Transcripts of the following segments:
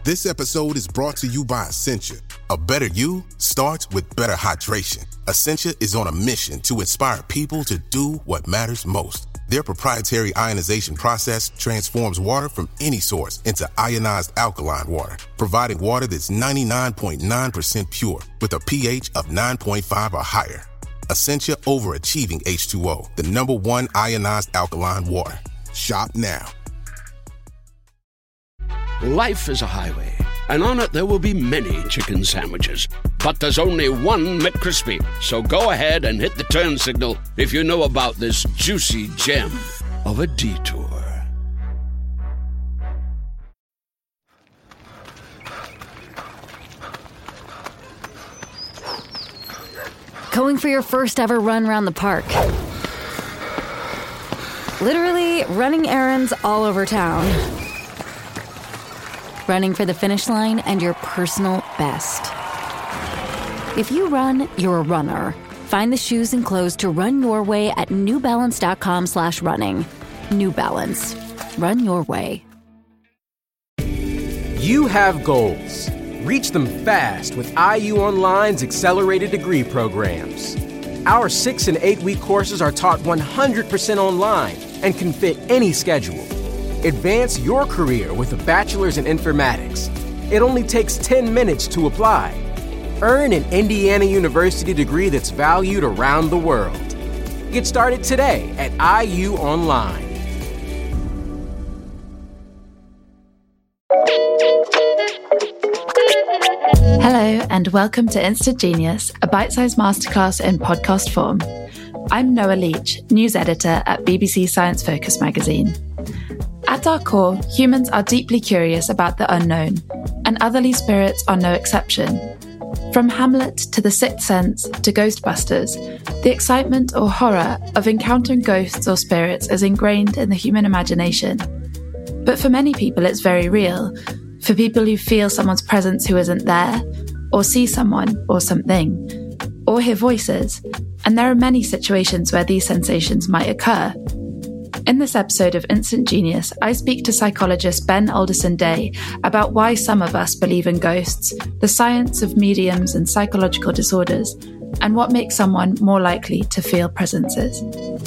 This episode is brought to you by Essentia. A better you starts with better hydration. Essentia is on a mission to inspire people to do what matters most. Their proprietary ionization process transforms water from any source into ionized alkaline water, providing water that's 99.9% pure with a pH of 9.5 or higher. Essentia overachieving H2O, the #1 ionized alkaline water. Shop now. Life is a highway, and on it there will be many chicken sandwiches. But there's only one McCrispy. So go ahead and hit the turn signal if you know about this juicy gem of a detour. Going for your first ever run around the park. Literally running errands all over town. Running for the finish line and your personal best. If you run, you're a runner. Find the shoes and clothes to run your way at newbalance.com/running. New Balance. Run your way. You have goals. Reach them fast with IU Online's accelerated degree programs. Our 6- and 8-week courses are taught 100% online and can fit any schedule. Advance your career with a bachelor's in informatics. It only takes 10 minutes to apply. Earn an Indiana University degree that's valued around the world. Get started today at IU Online. Hello and welcome to Instant Genius, a bite-sized masterclass in podcast form. I'm Noah Leach, news editor at BBC Science Focus magazine. At our core, humans are deeply curious about the unknown, and otherly spirits are no exception. From Hamlet to The Sixth Sense to Ghostbusters, the excitement or horror of encountering ghosts or spirits is ingrained in the human imagination. But for many people it's very real, for people who feel someone's presence who isn't there, or see someone or something, or hear voices, and there are many situations where these sensations might occur. In this episode of Instant Genius, I speak to psychologist Ben Alderson-Day about why some of us believe in ghosts, the science of mediums and psychological disorders, and what makes someone more likely to feel presences.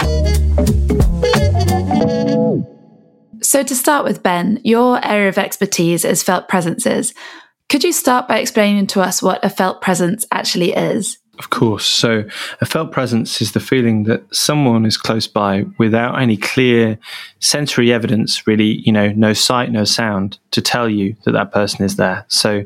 So to start with, Ben, your area of expertise is felt presences. Could you start by explaining to us what a felt presence actually is? Of course. So a felt presence is the feeling that someone is close by without any clear sensory evidence, really, no sight, no sound to tell you that that person is there. So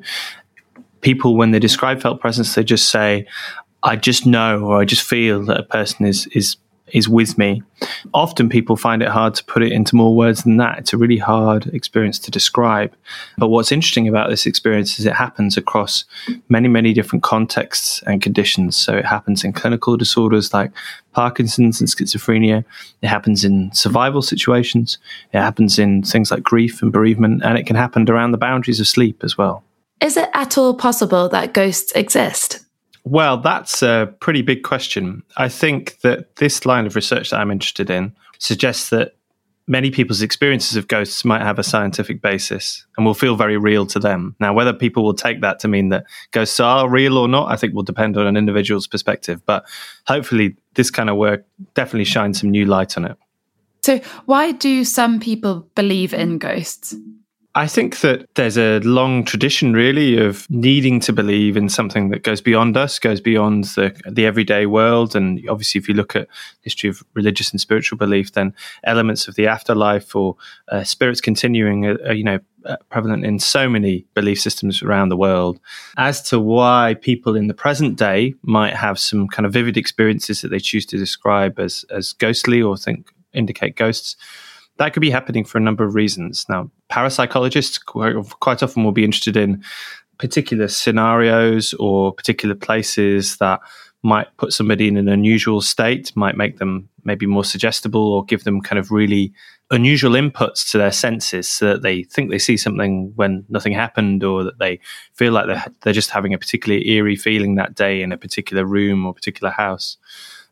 people, when they describe felt presence, they just say, I just know, or I just feel that a person is with me. Often people find it hard to put it into more words than that. It's a really hard experience to describe. But what's interesting about this experience is it happens across many, many different contexts and conditions. So it happens in clinical disorders like Parkinson's and schizophrenia. It happens in survival situations. It happens in things like grief and bereavement. And it can happen around the boundaries of sleep as well. Is it at all possible that ghosts exist? Well, that's a pretty big question. I think that this line of research that I'm interested in suggests that many people's experiences of ghosts might have a scientific basis and will feel very real to them. Now, whether people will take that to mean that ghosts are real or not, I think will depend on an individual's perspective. But hopefully this kind of work definitely shines some new light on it. So why do some people believe in ghosts? I think that there's a long tradition, really, of needing to believe in something that goes beyond us, goes beyond the everyday world. And obviously, if you look at history of religious and spiritual belief, then elements of the afterlife or spirits continuing are prevalent in so many belief systems around the world. As to why people in the present day might have some kind of vivid experiences that they choose to describe as ghostly or indicate ghosts, that could be happening for a number of reasons. Now, parapsychologists quite often will be interested in particular scenarios or particular places that might put somebody in an unusual state, might make them maybe more suggestible or give them kind of really unusual inputs to their senses so that they think they see something when nothing happened, or that they feel like they're just having a particularly eerie feeling that day in a particular room or particular house.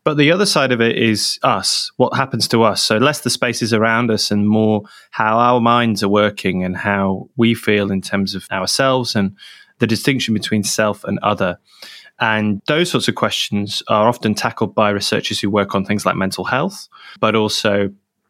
But the other side of it is us, what happens to us. So less the spaces around us and more how our minds are working and how we feel in terms of ourselves and the distinction between self and other. And those sorts of questions are often tackled by researchers who work on things like mental health, but also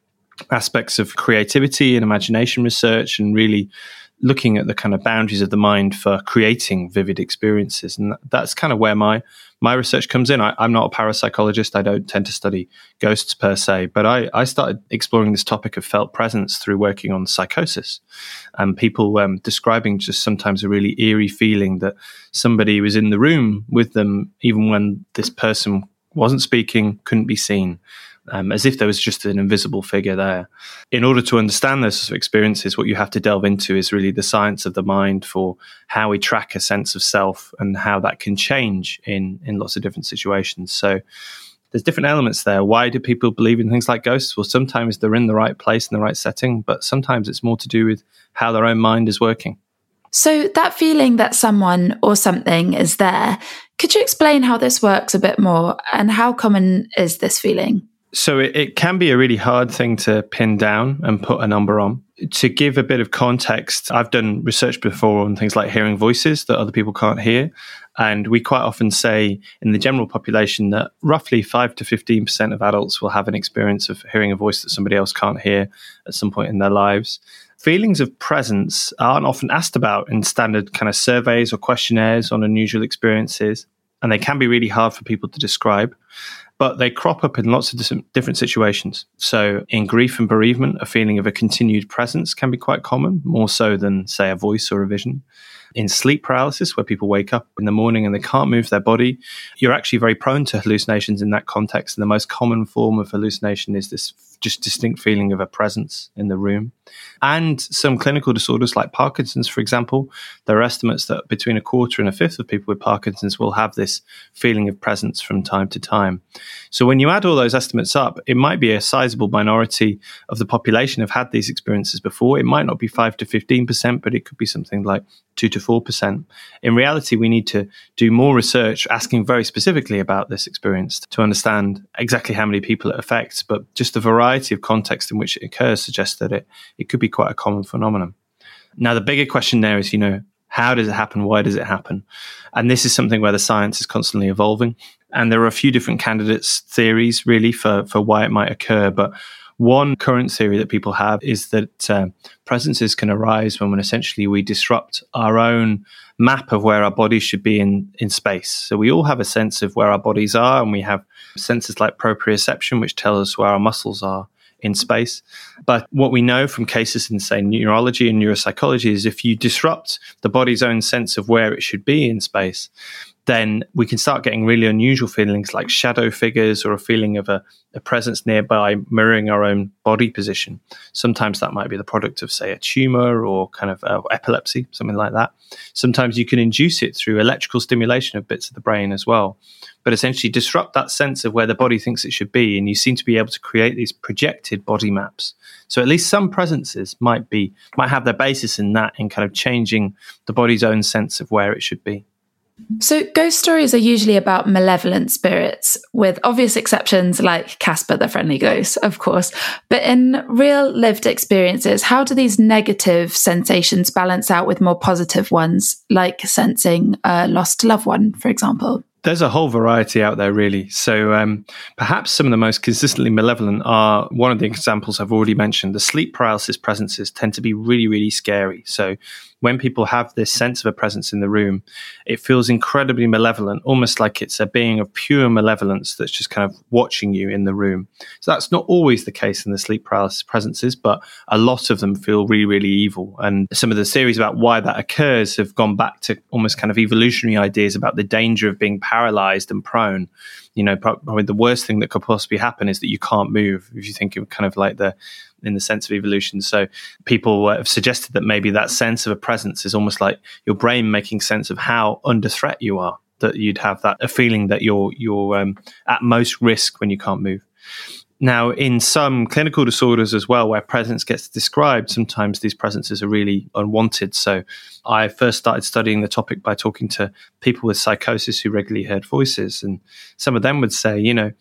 aspects of creativity and imagination research, and really looking at the kind of boundaries of the mind for creating vivid experiences. And that's kind of where my research comes in. I'm not a parapsychologist. I don't tend to study ghosts per se, but I started exploring this topic of felt presence through working on psychosis and people describing just sometimes a really eerie feeling that somebody was in the room with them, even when this person wasn't speaking, couldn't be seen. As if there was just an invisible figure there. In order to understand those experiences, what you have to delve into is really the science of the mind for how we track a sense of self and how that can change in lots of different situations. So there's different elements there. Why do people believe in things like ghosts? Well, sometimes they're in the right place, in the right setting, but sometimes it's more to do with how their own mind is working. So that feeling that someone or something is there, could you explain how this works a bit more, and how common is this feeling? So it can be a really hard thing to pin down and put a number on. To give a bit of context, I've done research before on things like hearing voices that other people can't hear. And we quite often say in the general population that roughly 5 to 15% of adults will have an experience of hearing a voice that somebody else can't hear at some point in their lives. Feelings of presence aren't often asked about in standard kind of surveys or questionnaires on unusual experiences. And they can be really hard for people to describe. But they crop up in lots of different situations. So in grief and bereavement, a feeling of a continued presence can be quite common, more so than, say, a voice or a vision. In sleep paralysis, where people wake up in the morning and they can't move their body, you're actually very prone to hallucinations in that context. And the most common form of hallucination is this just distinct feeling of a presence in the room. And some clinical disorders like Parkinson's, for example, there are estimates that between a quarter and a fifth of people with Parkinson's will have this feeling of presence from time to time. So when you add all those estimates up, it might be a sizable minority of the population have had these experiences before. It might not be 5 to 15%, but it could be something like 2 to 4%. In reality, we need to do more research asking very specifically about this experience to understand exactly how many people it affects, but just the variety of context in which it occurs suggests that it could be quite a common phenomenon. Now, the bigger question there is, how does it happen? Why does it happen? And this is something where the science is constantly evolving. And there are a few different theories really for why it might occur. But one current theory that people have is that presences can arise when essentially we disrupt our own map of where our bodies should be in space. So we all have a sense of where our bodies are, and we have senses like proprioception, which tell us where our muscles are in space. But what we know from cases in, say, neurology and neuropsychology is if you disrupt the body's own sense of where it should be in space, then we can start getting really unusual feelings like shadow figures or a feeling of a presence nearby mirroring our own body position. Sometimes that might be the product of, say, a tumor or kind of epilepsy, something like that. Sometimes you can induce it through electrical stimulation of bits of the brain as well. But essentially disrupt that sense of where the body thinks it should be, and you seem to be able to create these projected body maps. So at least some presences might have their basis in that, in kind of changing the body's own sense of where it should be. So ghost stories are usually about malevolent spirits, with obvious exceptions like Casper the Friendly Ghost, of course. But in real lived experiences, how do these negative sensations balance out with more positive ones, like sensing a lost loved one, for example? There's a whole variety out there, really. So perhaps some of the most consistently malevolent are one of the examples I've already mentioned. The sleep paralysis presences tend to be really, really scary. So when people have this sense of a presence in the room, it feels incredibly malevolent, almost like it's a being of pure malevolence that's just kind of watching you in the room. So that's not always the case in the sleep paralysis presences, but a lot of them feel really, really evil. And some of the theories about why that occurs have gone back to almost kind of evolutionary ideas about the danger of being paralyzed and prone. Probably the worst thing that could possibly happen is that you can't move, if you think of kind of like in the sense of evolution. So people have suggested that maybe that sense of a presence is almost like your brain making sense of how under threat you are, that you'd have a feeling that you're at most risk when you can't move. Now, in some clinical disorders as well, where presence gets described, sometimes these presences are really unwanted. So I first started studying the topic by talking to people with psychosis who regularly heard voices. And some of them would say,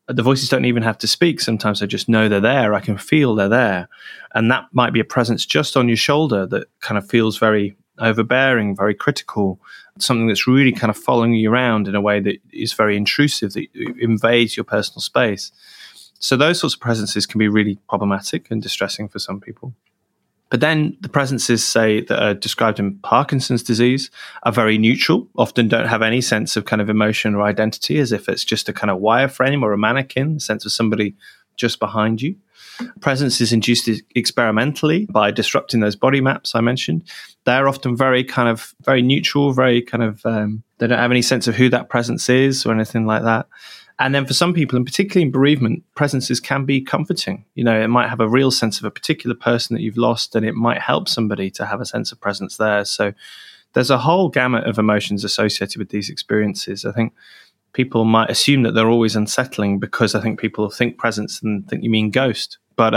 the voices don't even have to speak. Sometimes I just know they're there. I can feel they're there. And that might be a presence just on your shoulder that kind of feels very overbearing, very critical, something that's really kind of following you around in a way that is very intrusive, that invades your personal space. So those sorts of presences can be really problematic and distressing for some people. But then the presences, say, that are described in Parkinson's disease are very neutral, often don't have any sense of kind of emotion or identity, as if it's just a kind of wireframe or a mannequin, the sense of somebody just behind you. Presence is induced experimentally by disrupting those body maps I mentioned. They're often very neutral, very kind of, they don't have any sense of who that presence is or anything like that. And then for some people, and particularly in bereavement, presences can be comforting. You know, it might have a real sense of a particular person that you've lost, and it might help somebody to have a sense of presence there. So there's a whole gamut of emotions associated with these experiences. I think people might assume that they're always unsettling because I think people think presence and think you mean ghost. But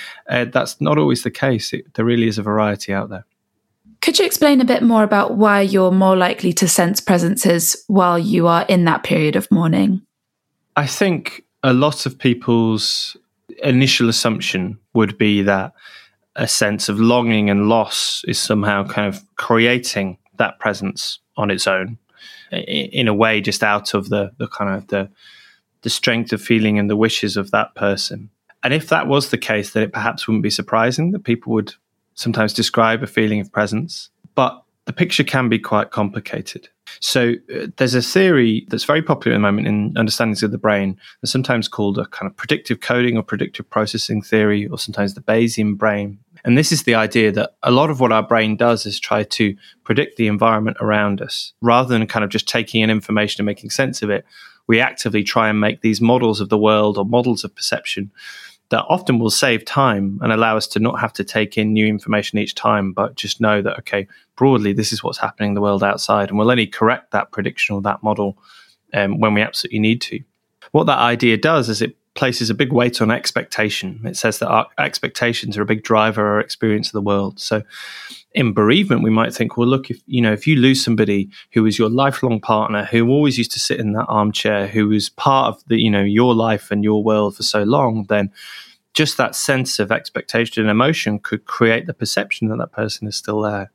that's not always the case. There really is a variety out there. Could you explain a bit more about why you're more likely to sense presences while you are in that period of mourning? I think a lot of people's initial assumption would be that a sense of longing and loss is somehow kind of creating that presence on its own, in a way, just out of the kind of the strength of feeling and the wishes of that person. And if that was the case, then it perhaps wouldn't be surprising that people would sometimes describe a feeling of presence. But the picture can be quite complicated. So there's a theory that's very popular at the moment in understandings of the brain. It's sometimes called a kind of predictive coding or predictive processing theory, or sometimes the Bayesian brain. And this is the idea that a lot of what our brain does is try to predict the environment around us. Rather than kind of just taking in information and making sense of it, we actively try and make these models of the world or models of perception that often will save time and allow us to not have to take in new information each time, but just know that, okay, broadly, this is what's happening in the world outside. And we'll only correct that prediction or that model when we absolutely need to. What that idea does is it places a big weight on expectation. It says that our expectations are a big driver of our experience of the world. So in bereavement, we might think, well, look, if you lose somebody who was your lifelong partner, who always used to sit in that armchair, who was part of your life and your world for so long, then just that sense of expectation and emotion could create the perception that that person is still there.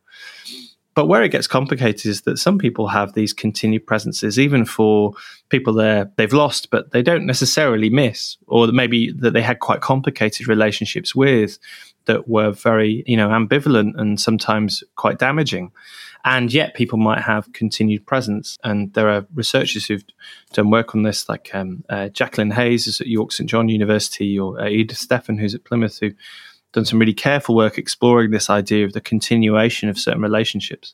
But where it gets complicated is that some people have these continued presences, even for people they've lost, but they don't necessarily miss, or maybe that they had quite complicated relationships with that were very, ambivalent and sometimes quite damaging. And yet people might have continued presence. And there are researchers who've done work on this, like Jacqueline Hayes is at York St John University, or Edith Steffen, who's at Plymouth, who done some really careful work exploring this idea of the continuation of certain relationships.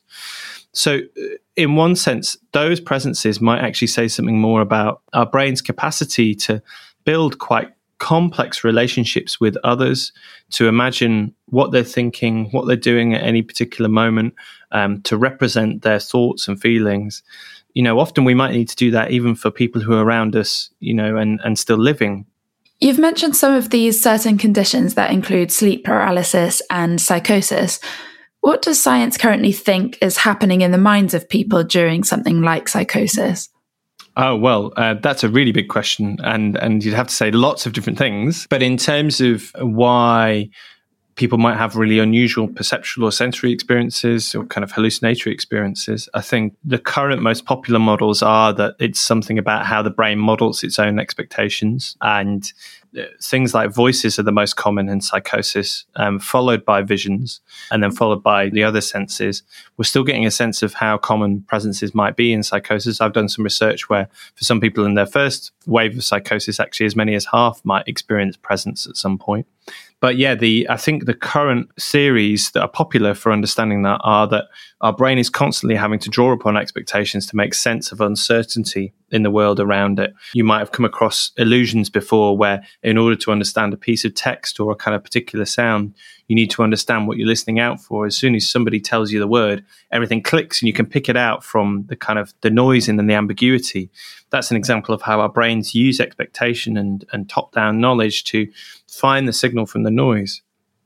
So in one sense, those presences might actually say something more about our brain's capacity to build quite complex relationships with others, to imagine what they're thinking, what they're doing at any particular moment, to represent their thoughts and feelings. Often we might need to do that even for people who are around us, and still living. You've mentioned some of these certain conditions that include sleep paralysis and psychosis. What does science currently think is happening in the minds of people during something like psychosis? Oh, well, that's a really big question. And you'd have to say lots of different things. But in terms of why people might have really unusual perceptual or sensory experiences or kind of hallucinatory experiences, I think the current most popular models are that it's something about how the brain models its own expectations. And things like voices are the most common in psychosis, followed by visions, and then followed by the other senses. We're still getting a sense of how common presences might be in psychosis. I've done some research where for some people in their first wave of psychosis, actually as many as half might experience presence at some point. But yeah, I think the current theories that are popular for understanding that are that our brain is constantly having to draw upon expectations to make sense of uncertainty in the world around it. You might have come across illusions before where in order to understand a piece of text or a kind of particular sound, you need to understand what you're listening out for. As soon as somebody tells you the word, everything clicks and you can pick it out from the kind of the noise and then the ambiguity. That's an example of how our brains use expectation and top-down knowledge to find the signal from the noise.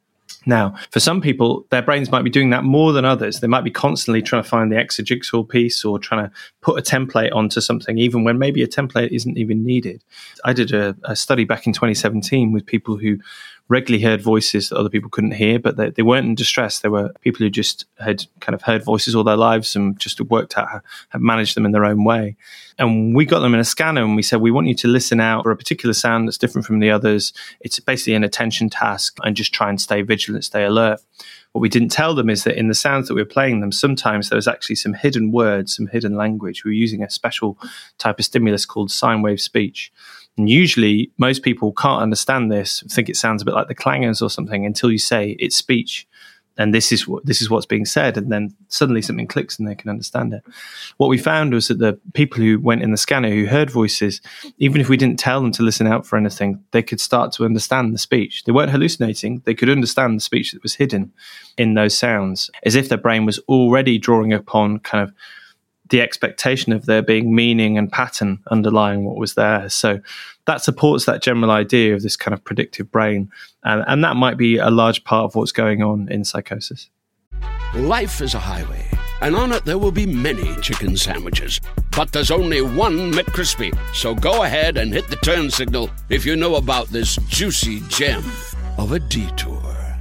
Now, for some people, their brains might be doing that more than others. They might be constantly trying to find the extra jigsaw piece or trying to put a template onto something, even when maybe a template isn't even needed. I did a study back in 2017 with people who regularly heard voices that other people couldn't hear, but they weren't in distress. They were people who just had kind of heard voices all their lives and just worked out how to manage them in their own way. And we got them in a scanner and we said, we want you to listen out for a particular sound that's different from the others. It's basically an attention task, and just try and stay vigilant, stay alert. What we didn't tell them is that in the sounds that we were playing them, sometimes there was actually some hidden words, some hidden language. We were using a special type of stimulus called sine wave speech. And usually most people can't understand this, think it sounds a bit like the clangers or something, until you say it's speech and this is what's being said, and then suddenly something clicks and they can understand it. What we found was that the people who went in the scanner who heard voices, even if we didn't tell them to listen out for anything, they could start to understand the speech. They weren't hallucinating. They could understand the speech that was hidden in those sounds, as if their brain was already drawing upon kind of the expectation of there being meaning and pattern underlying what was there. So that supports that general idea of this kind of predictive brain. And that might be a large part of what's going on in psychosis. Life is a highway, and on it there will be many chicken sandwiches. But there's only one McCrispy. So go ahead and hit the turn signal if you know about this juicy gem of a detour.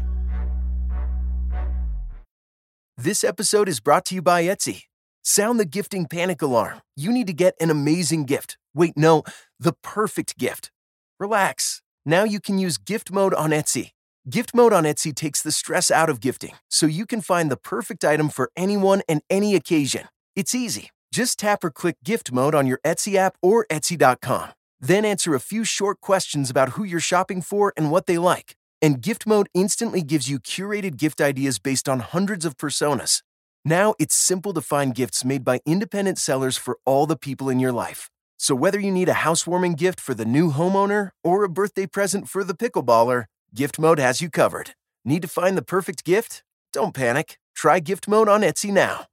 This episode is brought to you by Etsy. Sound the gifting panic alarm. You need to get an amazing gift. Wait, no, the perfect gift. Relax. Now you can use gift mode on Etsy. Gift mode on Etsy takes the stress out of gifting, so you can find the perfect item for anyone and any occasion. It's easy. Just tap or click gift mode on your Etsy app or Etsy.com. Then answer a few short questions about who you're shopping for and what they like. And gift mode instantly gives you curated gift ideas based on hundreds of personas. Now it's simple to find gifts made by independent sellers for all the people in your life. So whether you need a housewarming gift for the new homeowner or a birthday present for the pickleballer, Gift Mode has you covered. Need to find the perfect gift? Don't panic. Try Gift Mode on Etsy now.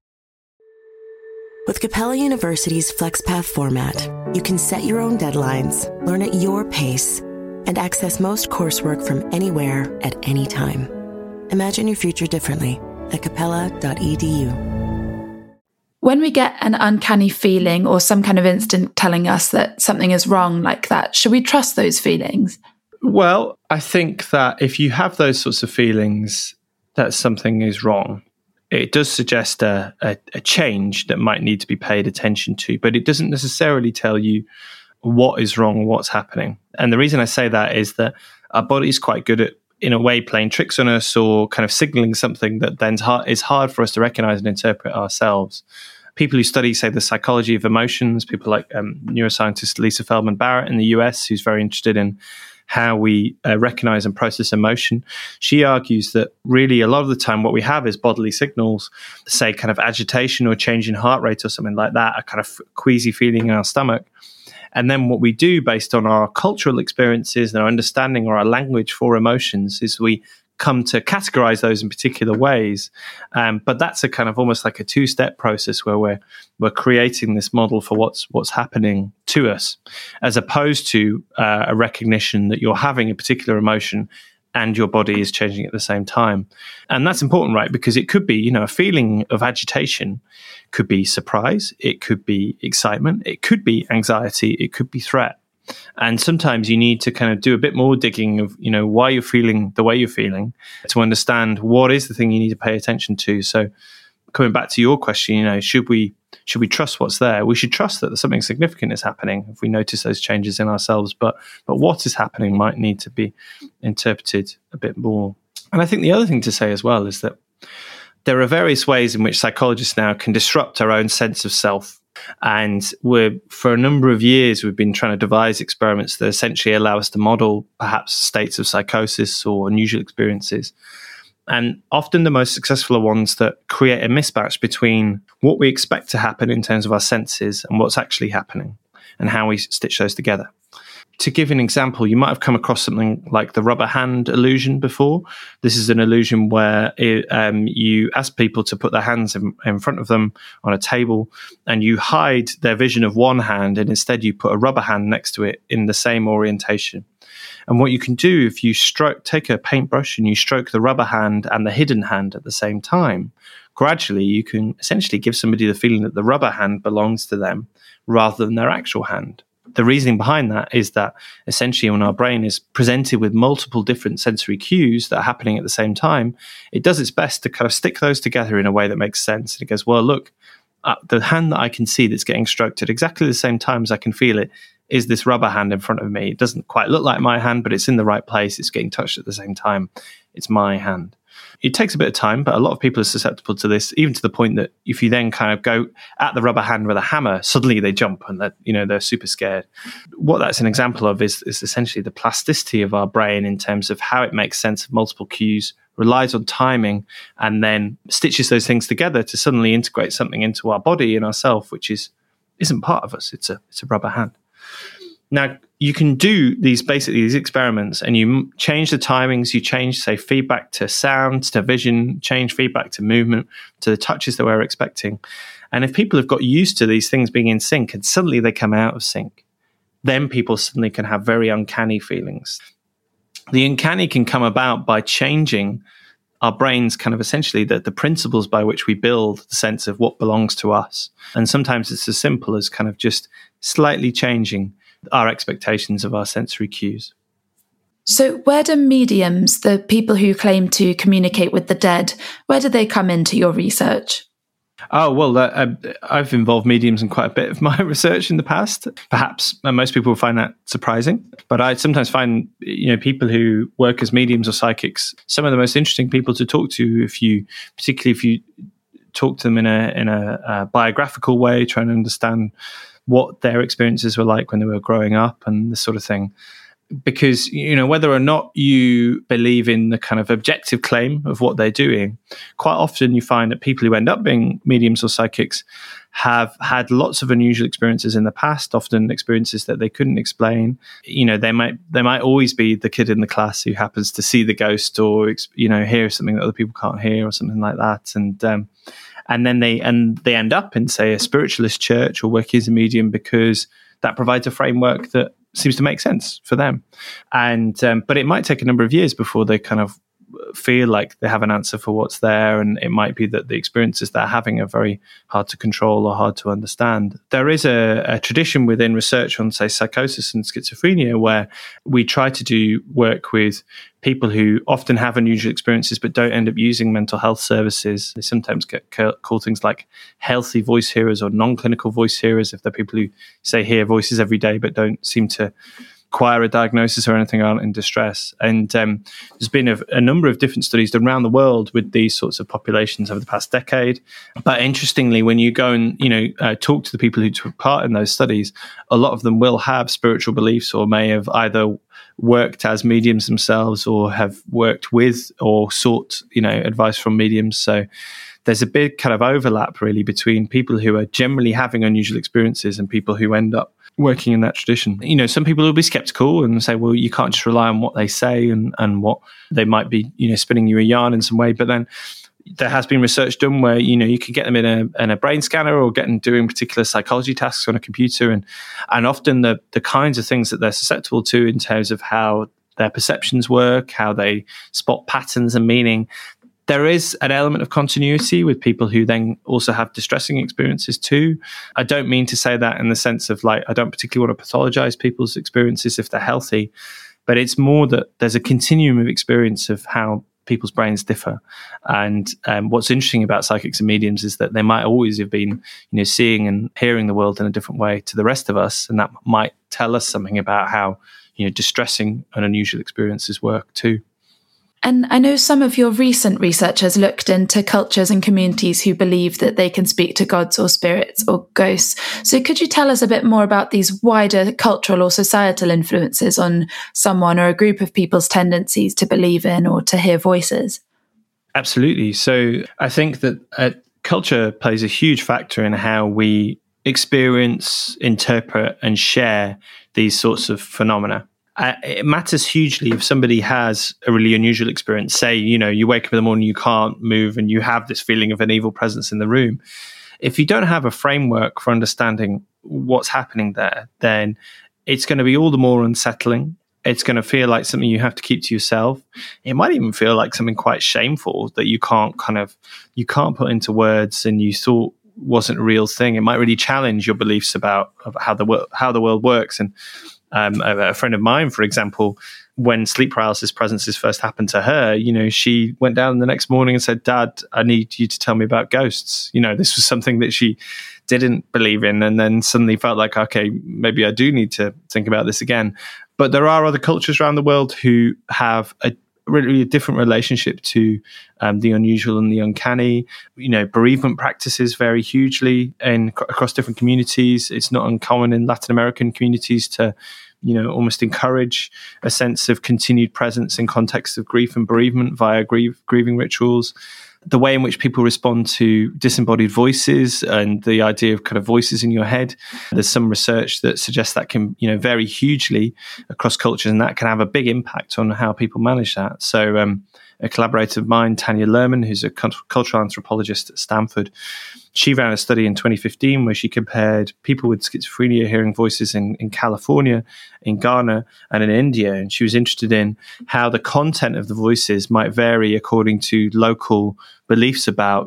With Capella University's FlexPath format, you can set your own deadlines, learn at your pace, and access most coursework from anywhere at any time. Imagine your future differently at capella.edu. When we get an uncanny feeling or some kind of instinct telling us that something is wrong like that, should we trust those feelings? Well, I think that if you have those sorts of feelings that something is wrong, it does suggest a change that might need to be paid attention to, but it doesn't necessarily tell you what is wrong, what's happening. And the reason I say that is that our body is quite good at, in a way, playing tricks on us or kind of signaling something that then is hard for us to recognize and interpret ourselves. People who study, say, the psychology of emotions, people like neuroscientist Lisa Feldman Barrett in the US, who's very interested in how we recognize and process emotion. She argues that really a lot of the time what we have is bodily signals, say kind of agitation or change in heart rate or something like that, a kind of queasy feeling in our stomach. And then what we do based on our cultural experiences and our understanding or our language for emotions is we come to categorize those in particular ways. But that's a kind of almost like a two-step process where we're creating this model for what's happening to us, as opposed to a recognition that you're having a particular emotion and your body is changing at the same time. And that's important, right? Because it could be, a feeling of agitation, could be surprise, it could be excitement, it could be anxiety, it could be threat. And sometimes you need to kind of do a bit more digging of, why you're feeling the way you're feeling to understand what is the thing you need to pay attention to. So coming back to your question, should we trust what's there? We should trust that something significant is happening if we notice those changes in ourselves. But what is happening might need to be interpreted a bit more. And I think the other thing to say as well is that there are various ways in which psychologists now can disrupt our own sense of self. And for a number of years, we've been trying to devise experiments that essentially allow us to model perhaps states of psychosis or unusual experiences. And often the most successful are ones that create a mismatch between what we expect to happen in terms of our senses and what's actually happening and how we stitch those together. to give an example, you might have come across something like the rubber hand illusion before. This is an illusion where you ask people to put their hands in front of them on a table, and you hide their vision of one hand, and instead you put a rubber hand next to it in the same orientation. And what you can do if you take a paintbrush and you stroke the rubber hand and the hidden hand at the same time, gradually you can essentially give somebody the feeling that the rubber hand belongs to them rather than their actual hand. The reasoning behind that is that essentially when our brain is presented with multiple different sensory cues that are happening at the same time, it does its best to kind of stick those together in a way that makes sense. And it goes, well, look, the hand that I can see that's getting stroked at exactly the same time as I can feel it is this rubber hand in front of me. It doesn't quite look like my hand, but it's in the right place. It's getting touched at the same time. It's my hand. It takes a bit of time, but a lot of people are susceptible to this, even to the point that if you then kind of go at the rubber hand with a hammer, suddenly they jump and they're super scared. What that's an example of is essentially the plasticity of our brain in terms of how it makes sense of multiple cues, relies on timing, and then stitches those things together to suddenly integrate something into our body and ourself, which isn't part of us. It's a rubber hand. Now, you can do these experiments and you change the timings, you change, say, feedback to sound, to vision, change feedback to movement, to the touches that we're expecting. And if people have got used to these things being in sync and suddenly they come out of sync, then people suddenly can have very uncanny feelings. The uncanny can come about by changing our brains kind of essentially the principles by which we build the sense of what belongs to us. And sometimes it's as simple as kind of just slightly changing our expectations of our sensory cues. So where do mediums, the people who claim to communicate with the dead, where do they come into your research? Oh, well, I've involved mediums in quite a bit of my research in the past. Perhaps most people will find that surprising. But I sometimes find, people who work as mediums or psychics, some of the most interesting people to talk to, particularly if you talk to them in a biographical way, trying to understand what their experiences were like when they were growing up and this sort of thing. Because, whether or not you believe in the kind of objective claim of what they're doing, quite often you find that people who end up being mediums or psychics have had lots of unusual experiences in the past, often experiences that they couldn't explain. They might always be the kid in the class who happens to see the ghost or, hear something that other people can't hear or something like that. And then they end up in, say, a spiritualist church or working as a medium because that provides a framework that seems to make sense for them. But it might take a number of years before they kind of feel like they have an answer for what's there. And it might be that the experiences they're having are very hard to control or hard to understand. There is a tradition within research on, say, psychosis and schizophrenia where we try to do work with people who often have unusual experiences but don't end up using mental health services. They sometimes get called things like healthy voice hearers or non-clinical voice hearers if they're people who, say, hear voices every day but don't seem to acquire a diagnosis or anything, aren't in distress. And there's been a number of different studies done around the world with these sorts of populations over the past decade. But interestingly, when you go and talk to the people who took part in those studies, a lot of them will have spiritual beliefs or may have either worked as mediums themselves or have worked with or sought advice from mediums. So there's a big kind of overlap really between people who are generally having unusual experiences and people who end up working in that tradition. Some people will be skeptical and say, well, you can't just rely on what they say and what they might be, spinning you a yarn in some way. But then there has been research done where, you can get them in a brain scanner or get them doing particular psychology tasks on a computer. And often the kinds of things that they're susceptible to in terms of how their perceptions work, how they spot patterns and meaning, there is an element of continuity with people who then also have distressing experiences too. I don't mean to say that in the sense of I don't particularly want to pathologize people's experiences if they're healthy, but it's more that there's a continuum of experience of how people's brains differ. And what's interesting about psychics and mediums is that they might always have been, seeing and hearing the world in a different way to the rest of us. And that might tell us something about how, distressing and unusual experiences work too. And I know some of your recent research has looked into cultures and communities who believe that they can speak to gods or spirits or ghosts. So could you tell us a bit more about these wider cultural or societal influences on someone or a group of people's tendencies to believe in or to hear voices? Absolutely. So I think that culture plays a huge factor in how we experience, interpret, and share these sorts of phenomena. It matters hugely if somebody has a really unusual experience. Say, you wake up in the morning, you can't move, and you have this feeling of an evil presence in the room. If you don't have a framework for understanding what's happening there, then it's going to be all the more unsettling. It's going to feel like something you have to keep to yourself. It might even feel like something quite shameful that you can't put into words and you thought wasn't a real thing. It might really challenge your beliefs about how the world works. And a friend of mine, for example, when sleep paralysis presences first happened to her, she went down the next morning and said, "Dad, I need you to tell me about ghosts." This was something that she didn't believe in, and then suddenly felt like, okay, maybe I do need to think about this again. But there are other cultures around the world who have a really different relationship to the unusual and the uncanny. Bereavement practices vary hugely across different communities. It's not uncommon in Latin American communities to, almost encourage a sense of continued presence in context of grief and bereavement via grieving rituals. The way in which people respond to disembodied voices and the idea of kind of voices in your head. There's some research that suggests that can, vary hugely across cultures, and that can have a big impact on how people manage that. So a collaborator of mine, Tanya Lerman, who's a cultural anthropologist at Stanford, she ran a study in 2015 where she compared people with schizophrenia hearing voices in California, in Ghana, and in India. And she was interested in how the content of the voices might vary according to local beliefs about,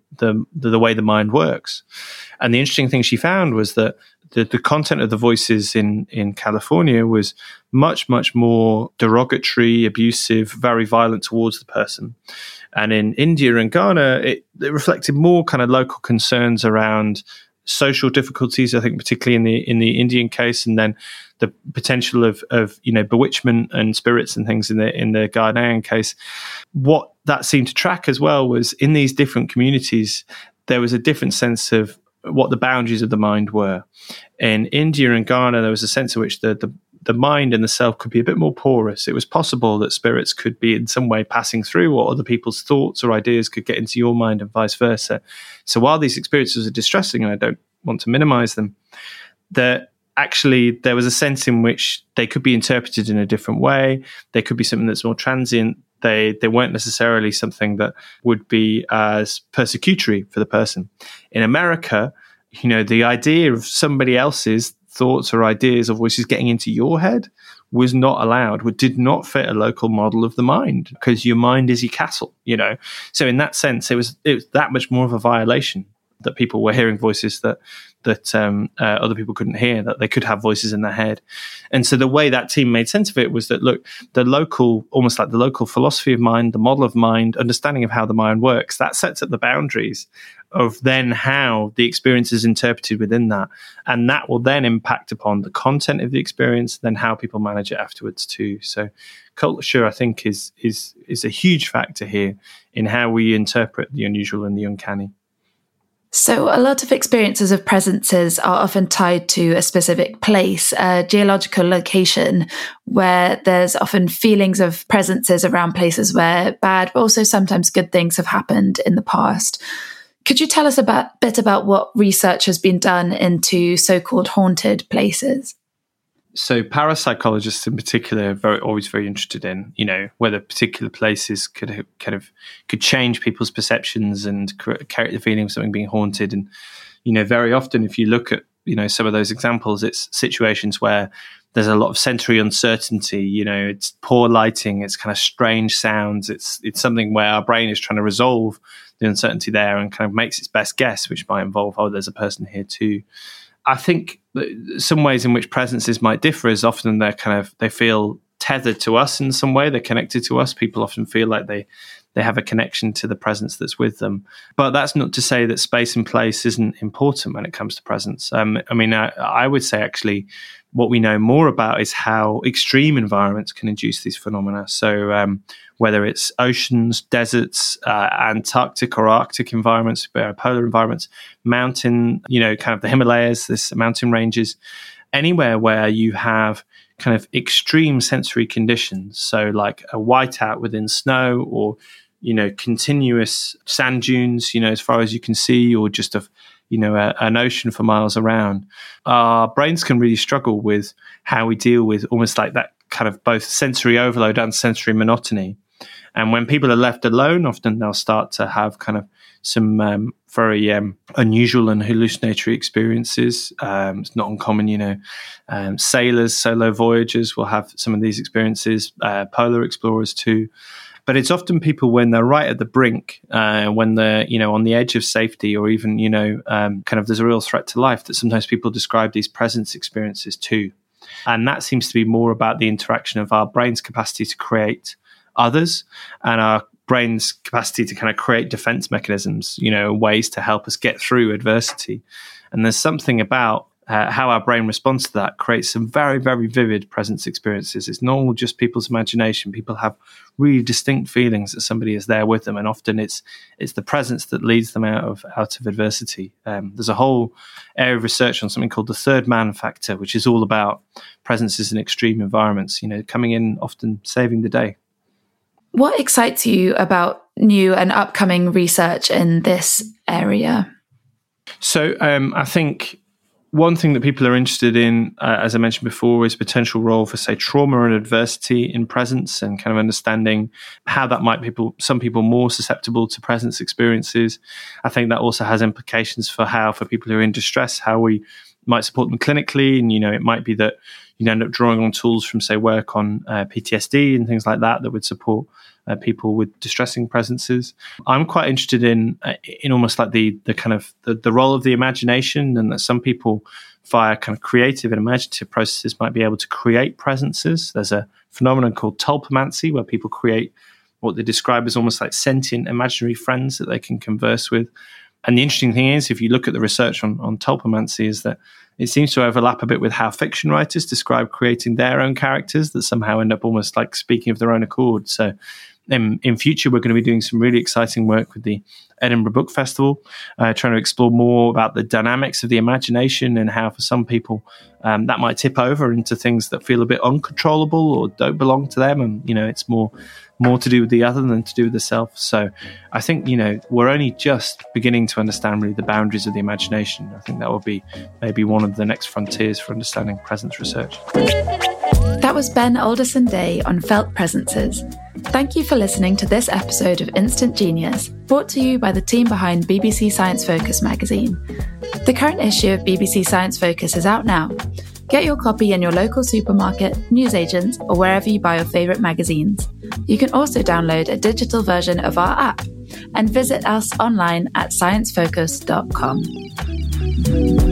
the way the mind works. And the interesting thing she found was that the content of the voices in California was much, much more derogatory, abusive, very violent towards the person. And in India and Ghana, it reflected more kind of local concerns around social difficulties, I think, particularly in the Indian case, and then the potential of bewitchment and spirits and things in the Ghanaian case. What that seemed to track as well was in these different communities, there was a different sense of what the boundaries of the mind were. In India and Ghana, there was a sense in which the mind and the self could be a bit more porous. It was possible that spirits could be in some way passing through, or other people's thoughts or ideas could get into your mind and vice versa. So while these experiences are distressing, and I don't want to minimize them, there was a sense in which they could be interpreted in a different way. They could be something that's more transient. They weren't necessarily something that would be as persecutory for the person. In America, the idea of somebody else's thoughts or ideas or voices getting into your head was not allowed, did not fit a local model of the mind, because your mind is your castle, So in that sense, it was that much more of a violation that people were hearing voices that other people couldn't hear, that they could have voices in their head. And so the way that team made sense of it was that, look, almost like the local philosophy of mind, the model of mind, understanding of how the mind works, that sets up the boundaries of then how the experience is interpreted within that. And that will then impact upon the content of the experience, then how people manage it afterwards too. So culture, I think, is a huge factor here in how we interpret the unusual and the uncanny. So a lot of experiences of presences are often tied to a specific place, a geological location, where there's often feelings of presences around places where bad, but also sometimes good things have happened in the past. Could you tell us a bit about what research has been done into so-called haunted places? So parapsychologists in particular are always very interested in, whether particular places could change people's perceptions and carry the feeling of something being haunted. And, very often if you look at, some of those examples, it's situations where there's a lot of sensory uncertainty, it's poor lighting, it's kind of strange sounds. It's something where our brain is trying to resolve the uncertainty there and kind of makes its best guess, which might involve, there's a person here too. I think some ways in which presences might differ is often they feel tethered to us in some way. They're connected to us. People often feel like they have a connection to the presence that's with them. But that's not to say that space and place isn't important when it comes to presence. I would say actually what we know more about is how extreme environments can induce these phenomena. So whether it's oceans, deserts, Antarctic or Arctic environments, polar environments, mountain, kind of the Himalayas, this mountain ranges, anywhere where you have kind of extreme sensory conditions. So like a whiteout within snow, or, continuous sand dunes, as far as you can see, or just an ocean for miles around, our brains can really struggle with how we deal with almost like that kind of both sensory overload and sensory monotony. And when people are left alone, often they'll start to have kind of some very unusual and hallucinatory experiences. It's not uncommon, sailors, solo voyagers will have some of these experiences, polar explorers too. But it's often people when they're right at the brink, when they're, on the edge of safety, or even, kind of there's a real threat to life, that sometimes people describe these presence experiences too. And that seems to be more about the interaction of our brain's capacity to create others and our brain's capacity to kind of create defense mechanisms, ways to help us get through adversity. And there's something about how our brain responds to that creates some very, very vivid presence experiences. It's not all just people's imagination. People have really distinct feelings that somebody is there with them, and often it's the presence that leads them out of adversity. There's a whole area of research on something called the third man factor, which is all about presences in extreme environments, coming in, often saving the day. What excites you about new and upcoming research in this area? So I think one thing that people are interested in, as I mentioned before, is potential role for, say, trauma and adversity in presence, and kind of understanding how that might some people more susceptible to presence experiences. I think that also has implications for how, for people who are in distress, how we might support them clinically. And, it might be that you end up drawing on tools from, say, work on PTSD and things like that would support people with distressing presences. I'm quite interested in almost like the kind of the role of the imagination, and that some people via kind of creative and imaginative processes might be able to create presences. There's a phenomenon called tulpomancy, where people create what they describe as almost like sentient imaginary friends that they can converse with. And the interesting thing is, if you look at the research on tulpomancy, is that it seems to overlap a bit with how fiction writers describe creating their own characters that somehow end up almost like speaking of their own accord. So in future, we're going to be doing some really exciting work with the Edinburgh Book Festival, trying to explore more about the dynamics of the imagination and how for some people that might tip over into things that feel a bit uncontrollable or don't belong to them. And, it's more to do with the other than to do with the self. So I think, we're only just beginning to understand really the boundaries of the imagination. I think that will be maybe one of the next frontiers for understanding presence research. That was Ben Alderson-Day on felt presences. Thank you for listening to this episode of Instant Genius, brought to you by the team behind BBC Science Focus magazine. The current issue of BBC Science Focus is out now. Get your copy in your local supermarket, newsagents, or wherever you buy your favourite magazines. You can also download a digital version of our app and visit us online at sciencefocus.com.